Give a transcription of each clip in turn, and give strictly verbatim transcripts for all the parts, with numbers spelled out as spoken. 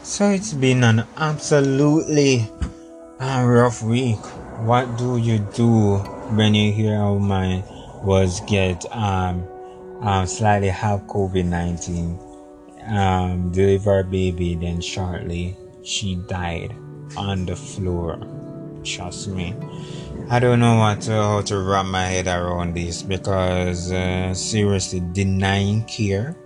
So it's been an absolutely uh, rough week. What do you do when you hear a woman was get um, um slightly have COVID nineteen, um deliver a baby, then shortly she died on the floor? Trust me, I don't know what to, how to wrap my head around this because uh, seriously, denying care.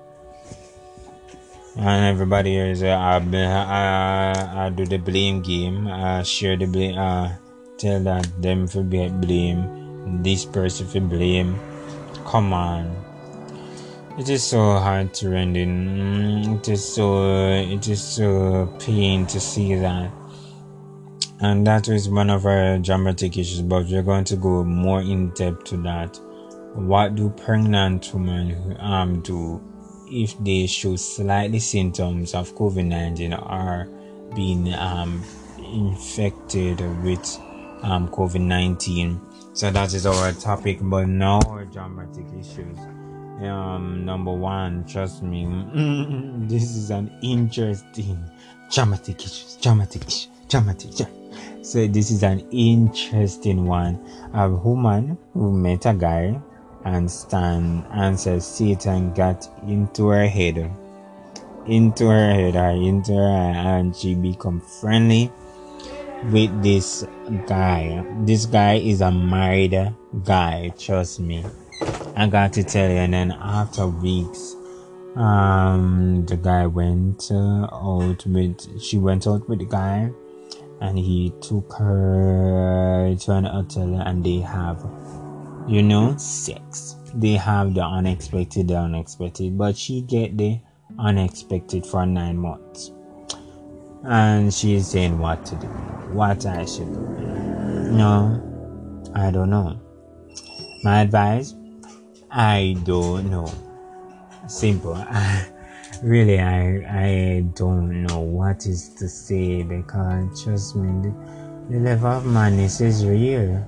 And everybody is uh, I, I, I do the blame game. I share the blame. Uh, tell that them for be blame. This person for blame. Come on. It is so hard to render. Mm, It is so. It is so pain to see that. And that is one of our dramatic issues. But we're going to go more in depth to that. What do pregnant women um do if they show slightly symptoms of COVID nineteen or being um, infected with um, COVID nineteen? So that is our topic. But now our dramatic issues. Um, number one, trust me, this is an interesting dramatic issues. Dramatic issues. Dramatic. So this is an interesting one. A woman who met a guy and Stan answered Satan got into her head, into her head, or into her and she become friendly with this guy. This guy is a married guy, trust me. I got to tell you. And then after weeks, um, the guy went uh, out with, she went out with the guy, and he took her to an hotel, and they have, you know, sex. They have the unexpected, the unexpected, but she get the unexpected for nine months. And she's saying what to do, what I should do. No, I don't know. My advice, I don't know. Simple. Really, I I don't know what is to say because trust me, the, the level of madness is real.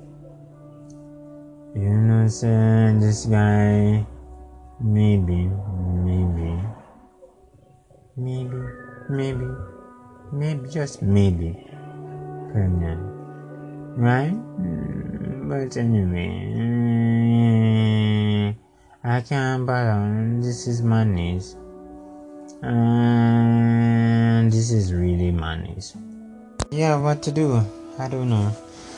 You know what I'm saying? This guy, maybe, maybe, maybe, maybe, maybe, just maybe, pregnant, right? But anyway, I can't bother. This is madness. And this is really madness. Yeah, what to do? I don't know.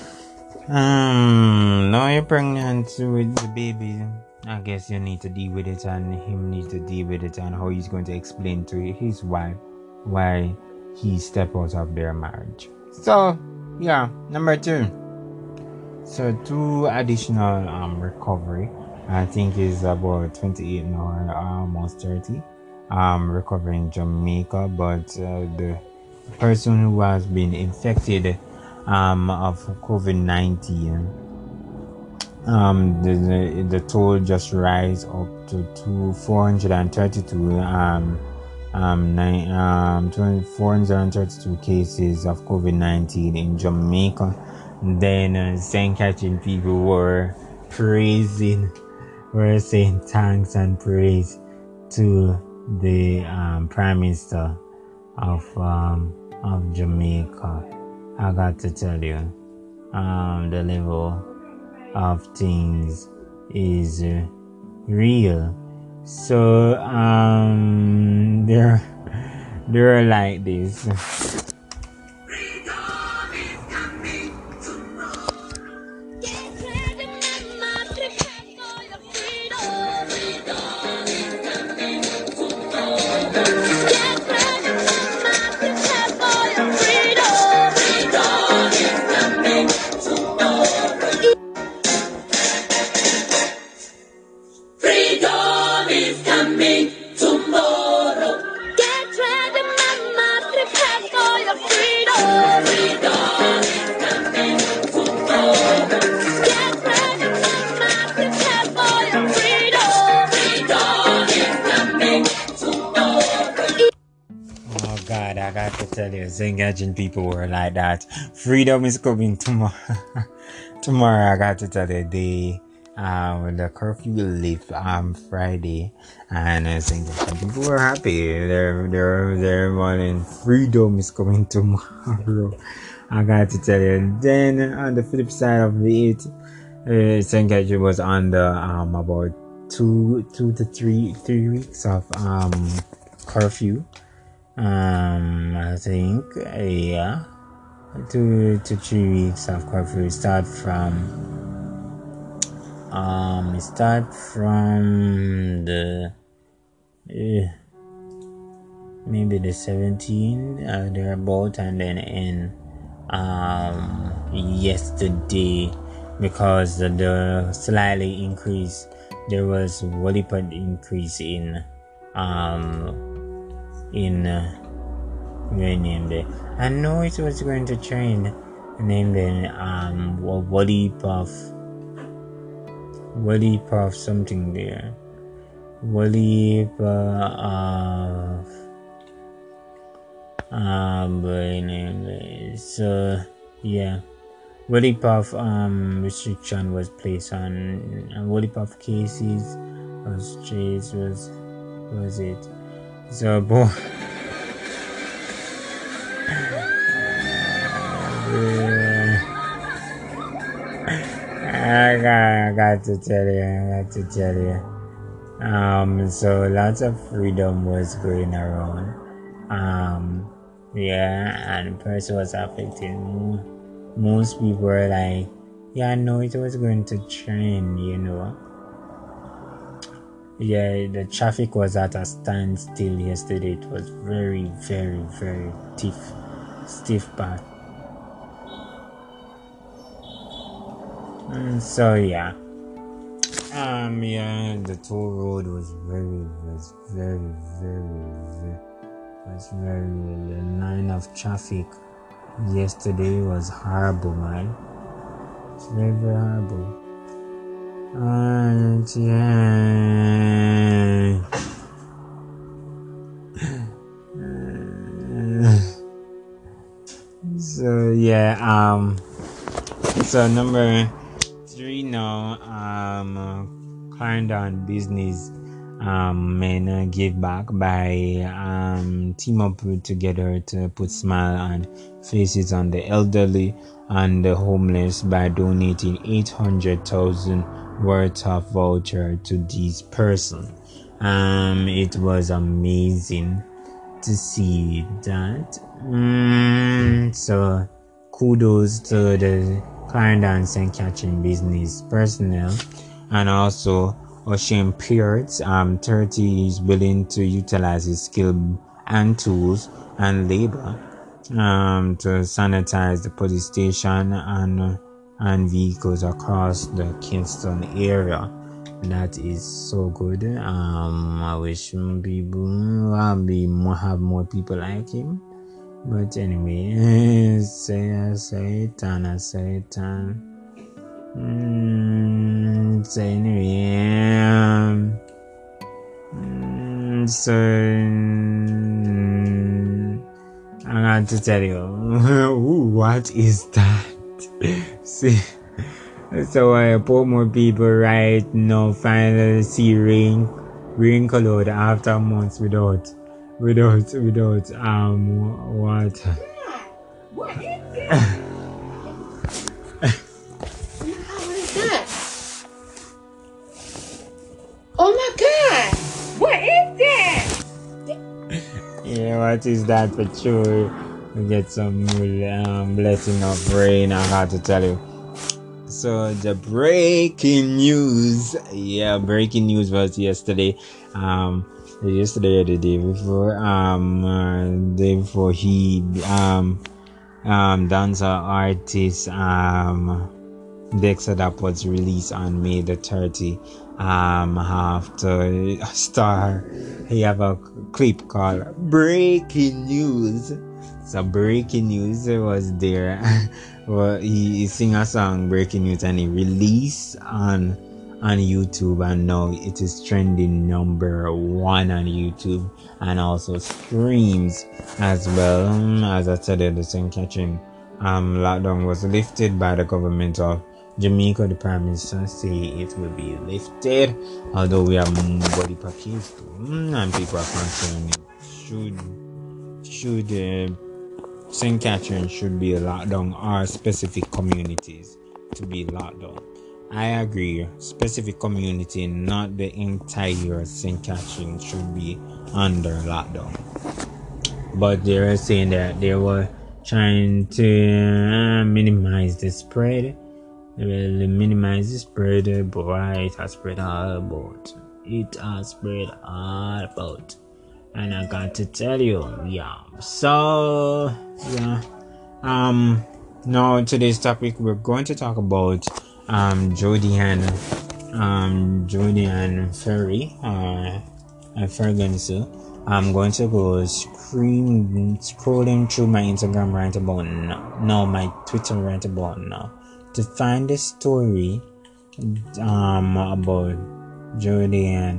Um, now you're pregnant with the baby. I guess you need to deal with it, and him need to deal with it, and how he's going to explain to his wife why he stepped out of their marriage. So, yeah, number two. So, two additional um recovery. I think is about twenty-eight now, or almost thirty. Um, recovery in Jamaica, but uh, the person who has been infected um of COVID nineteen, um the, the the toll just rise up to two four hundred and thirty two um um nine um four hundred and thirty two cases of COVID nineteen in Jamaica. Then uh, Saint Catherine people were praising, were saying thanks and praise to the um Prime Minister of um of Jamaica. I got to tell you, um, the level of things is uh, real. So, um, they're, they're like this. God, I got to tell you, Saint Catherine people were like that. Freedom is coming tomorrow. Tomorrow, I got to tell you, they Um, the curfew will lift um Friday, and I think that people were happy. They're they're they're wanting freedom is coming tomorrow. I got to tell you. Then on the flip side of it, uh, Saint Catherine was under um about two two to three three weeks of um curfew. Um, I think uh, yeah, two to three weeks of curfew start from. Um, start from the uh, maybe the seventeenth uh, thereabout, and then in um yesterday, because the, the slightly increase, there was what increase in um in uh, named it. I know it was going to train named it um what of Wally of something there. Wally of um so yeah. Wally of um restriction was placed on uh, Wally of cases was chased was was it. So boy I got, I got to tell you, I got to tell you. Um, so lots of freedom was going around. Um, yeah, and the person was affected. Most people were like, yeah, no, it was going to train, you know. Yeah, the traffic was at a standstill yesterday. It was very, very, very stiff, stiff path. Mm, so yeah, um, yeah, the toll road was very, was very, very, very, was very. The line of traffic yesterday was horrible, man. It's very, very horrible. And yeah, so yeah, um, so number. Three now, um, Clarendon Business um, men uh, give back by um, team up together to put smile on faces on the elderly and the homeless by donating eight hundred thousand worth of voucher to these persons. Um, it was amazing to see that. Mm, so kudos to the Clarendon Saint Catherine business personnel, and also Ocean Pierce. Um, thirty is willing to utilize his skill and tools and labor um, to sanitize the police station and and vehicles across the Kingston area. That is so good. Um, I wish people uh, be more, have more people like him. But anyway, say Satan, Satan. Mm, so anyway, um, mm, so mm, I got to tell you, ooh, what is that? See, so I uh, put more people right now finally see rain, rain colored after months without. Without, without, um, water. What is that? What is that? Oh my God! What is that? Yeah, what is that for sure? We get some um, blessing of rain, I got to tell you. So the breaking news, yeah, breaking news was yesterday. Um, yesterday or the day before, um, uh, day before he, um, um, dancer artist, um, Dexter that was released on May the thirtieth, um, have to star, he have a clip called Breaking News. So Breaking News was there. Well, he, he sing a song Breaking News and he released on on YouTube, and now it is trending number one on YouTube and also streams as well. Um, as I said, the Saint Catherine um lockdown was lifted by the government of Jamaica, the Prime Minister, say it will be lifted, although we have body package too, and people are concerned. Should should uh, Saint Catherine should be locked down, or specific communities to be locked down? I agree. Specific community, not the entire Saint Catherine, should be under lockdown. But they were saying that they were trying to uh, minimize the spread. They will minimize the spread, but it has spread all about. It has spread all about. And I got to tell you, yeah. So, yeah. Um, now today's topic, we're going to talk about um Jody and um Jody and Ferry, uh, and Ferguson. I'm going to go screen scrolling through my Instagram right about now, no, my Twitter right about now, to find the story um about Jody and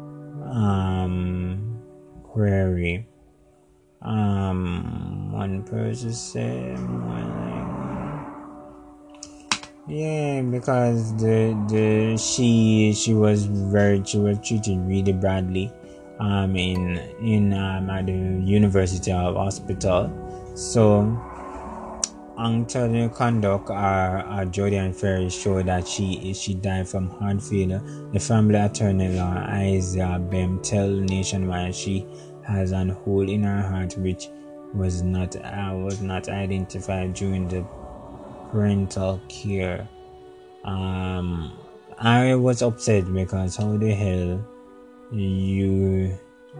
um Query. Um, one person said, yeah, because the the she she was very she was treated really badly, um, in in um at the University of Hospital. So, until the conduct our, our Jody and Ferry showed that she she died from heart failure, the family attorney law Isaiah Bem tell Nationwide she has an hole in her heart which was not uh, was not identified during the parental care. Um, I was upset because how the hell you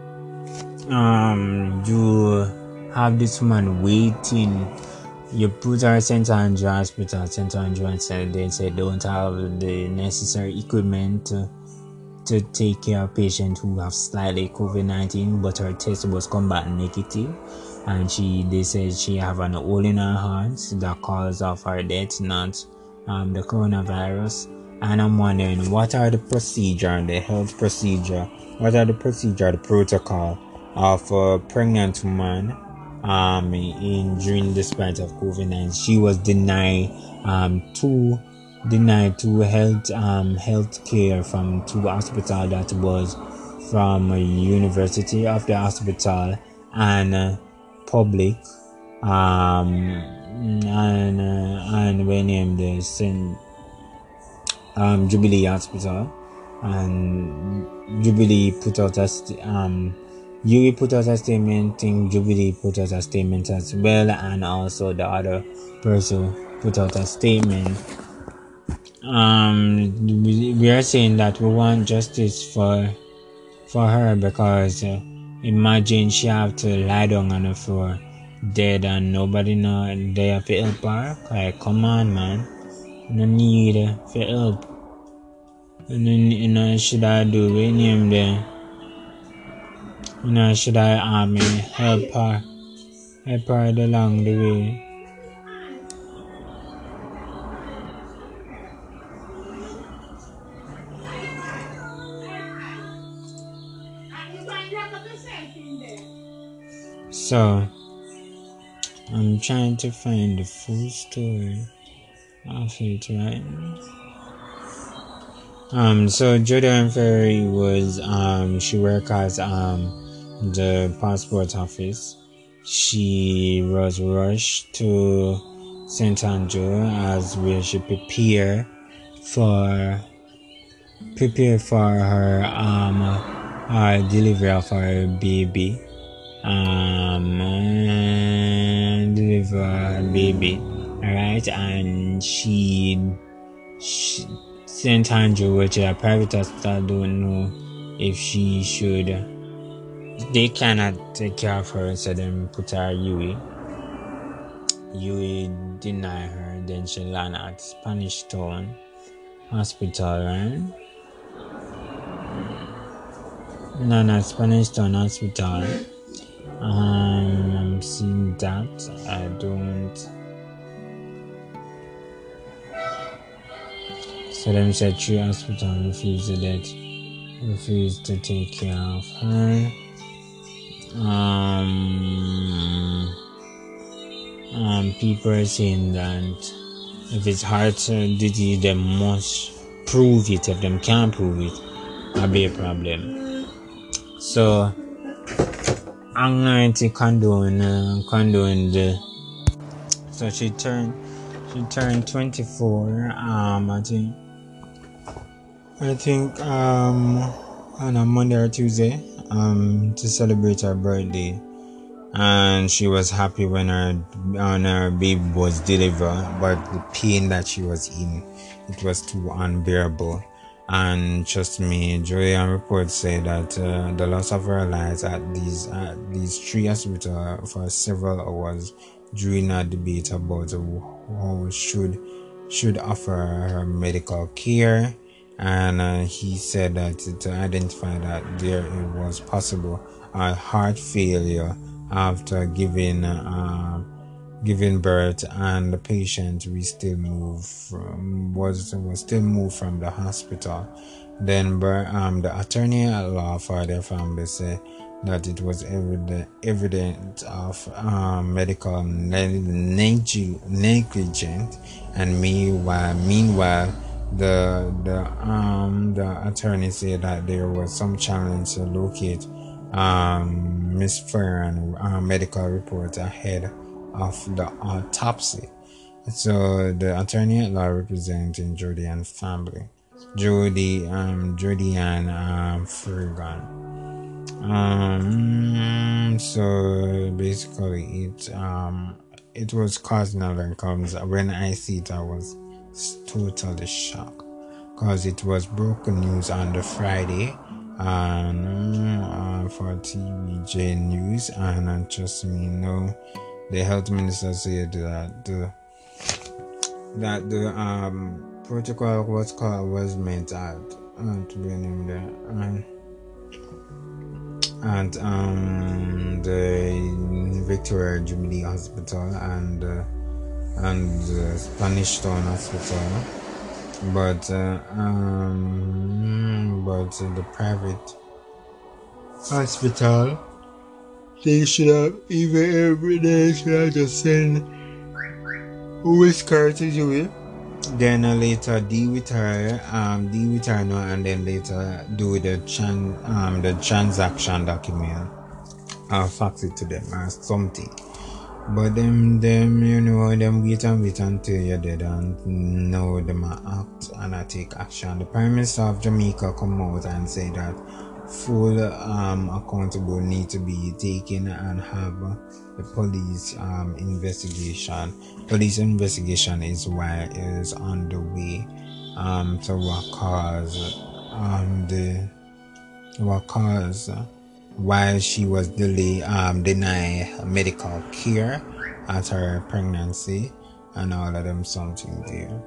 um you have this man waiting. You put her at Saint Andrew Hospital, Saint Andrew, and said they said don't have the necessary equipment to to take care of patients who have slightly COVID nineteen, but her test was come back negative, and she they said she have an hole in her heart that cause of her death, not um the coronavirus. And I'm wondering, what are the procedure, the health procedure, what are the procedure, the protocol of a pregnant woman um in during the spread of COVID nineteen? She was denied um two denied to health um health care from two hospital that was from a University of the Hospital and uh, public um and uh, and we named the Saint um Jubilee Hospital, and Jubilee put out a st- um U put out a statement, think Jubilee put out a statement as well, and also the other person put out a statement. Um, we are saying that we want justice for for her because uh, imagine she have to lie down on the floor dead and nobody know there to help her. Like, come on, man, no need for help. And then you know should I do we name them? You know should I um help her help her along the way? So, I'm trying to find the full story of it, right? Um, so Jody and Ferry was, um, she worked as, um, the passport office. She was rushed to Saint Andrew as where she prepare for, prepare for her, um, her delivery of her baby. Um, deliver her baby, alright, and she, she Saint Andrew, which is a private hospital, don't know if she should, they cannot take care of her, so then put her U A. U A deny her, then she land at Spanish Town Hospital, right? No, not Spanish Town Hospital. Um, I'm seeing that. I don't. So them said three hospital refused to that, refused to take care of her. Um, um, people are saying that If it's heart disease, they must prove it. If them can't prove it, that'll be a problem. So anxiety condone uh, condone the so she turned she turned twenty-four um I think I think um on a Monday or Tuesday um to celebrate her birthday, and she was happy when her when her baby was delivered, but the pain that she was in, it was too unbearable. And trust me, Julian reports say that uh, the loss of her life at these at these three hospitals for several hours during a debate about how should should offer her medical care, and uh, he said that to identify that there it was possible a heart failure after giving uh, giving birth, and the patient we still move from was was still moved from the hospital. Then um the attorney at law for their family said that it was evident evident of um, medical negligence, and meanwhile meanwhile the the um the attorney said that there was some challenge to locate um Miss Farron uh, medical report ahead of the autopsy. So the attorney at law representing Jody and family, Jody um Jody and um Fergan. Um so basically it um it was cardinal and comes when I see it I was totally shocked, because it was broken news on the Friday and uh, for T V J News, and uh, trust me, you know, the health minister said that the that the um protocol was called was meant at uh, to be named there, and and um the Victoria Jubilee Hospital and uh, and the Spanish Town Hospital, but uh, um but the private hospital, they should have, even every day, should have just send Whisker to do it. Then uh, later deal with her, um, deal with her now, and then later do the tran- um, the transaction document, or fax it to them or something. But them, them, you know, them wait and wait until you're dead, and now them act and I take action. The Prime Minister of Jamaica come out and say that full um accountable need to be taken and have uh, the police um investigation. Police investigation is why is on the way um to what cause um the what cause uh, why she was delayed um deny medical care at her pregnancy and all of them something there.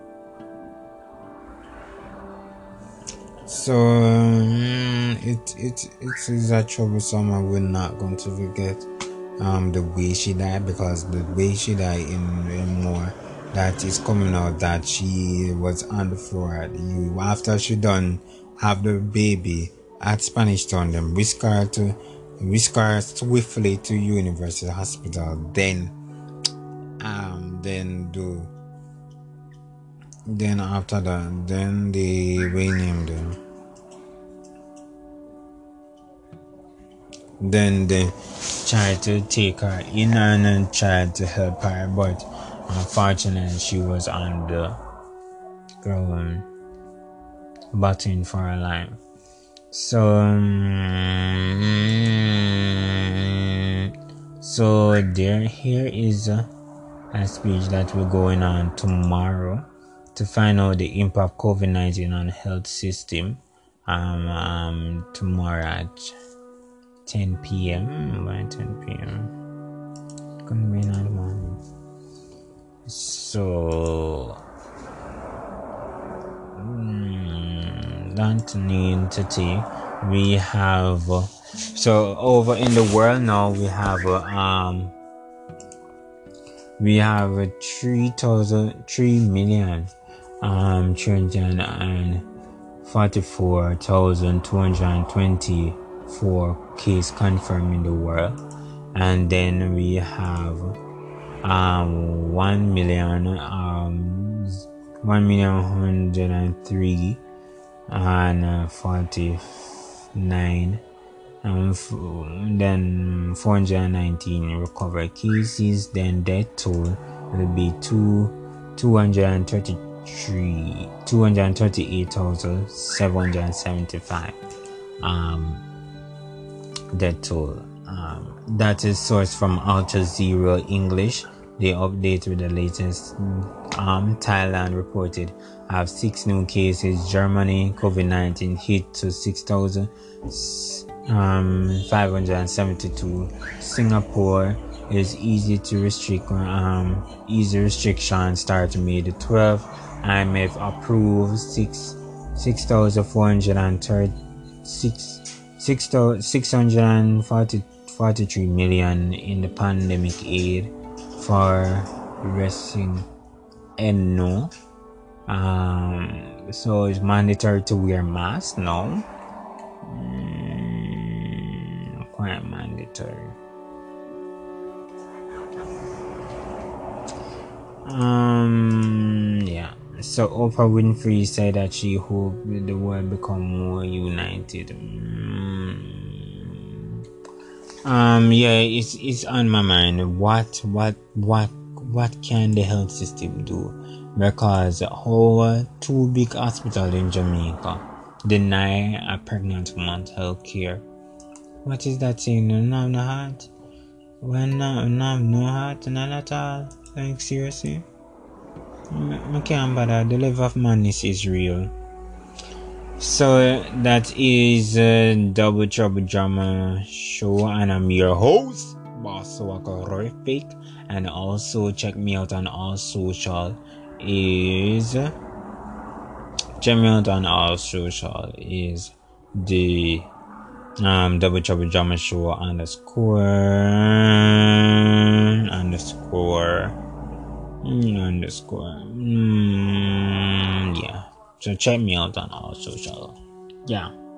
So um, it it it is a troublesome. We're not going to forget um the way she died, because the way she died in, in more that is coming out that she was on the floor at you after she done have the baby at Spanish Town. Them whisk her to whisk her swiftly to University Hospital. Then um then do. Then after that, then they renamed them. Then they tried to take her in and tried to help her, but unfortunately she was on the ground battling for her life. So, um, so there, here is a, a speech that will going on tomorrow to find out the impact of COVID nineteen on the health system. Um, um, tomorrow at ten p.m. by ten p.m. Gonna be in the morning. So, mm, that entity we have. Uh, so over in the world now we have uh, um we have uh, three thousand three million. Um, three hundred forty-four thousand two hundred twenty-four cases confirmed in the world, and then we have um one million um one million one hundred three and forty-nine. Um, f- then four hundred nineteen recovered cases. Then death toll will be two two hundred thirty-three two hundred thirty-eight thousand seven hundred seventy-five. Um, death toll. Um, that is sourced from Al Jazeera English. They update with the latest. Um, Thailand reported have six new cases. Germany COVID nineteen hit to six thousand. Um, five hundred seventy-two. Singapore is easy to restrict. Um, easy restrictions start May the twelfth. I M F approved six six thousand four hundred and thirty six six thousand six hundred and forty forty three million in the pandemic aid for resting and no. Um, so it's mandatory to wear masks now. Mm, quite mandatory. Um, yeah. So Oprah Winfrey said that she hoped the world become more united. Mm. Um, yeah, it's it's on my mind. What what what what can the health system do? Because our two big hospitals in Jamaica deny a pregnant woman's health care. What is that saying? No, no, no heart. When no, no, no heart, none at all. Like seriously, I can't bother. The love of madness is real. So that is uh, Double Trouble Drama Show, and I'm your host, Boss Horrific. And also check me out on all social. Is check me out on all social is the um Double Trouble Drama Show underscore underscore underscore mm, yeah. So check me out on all social. Yeah.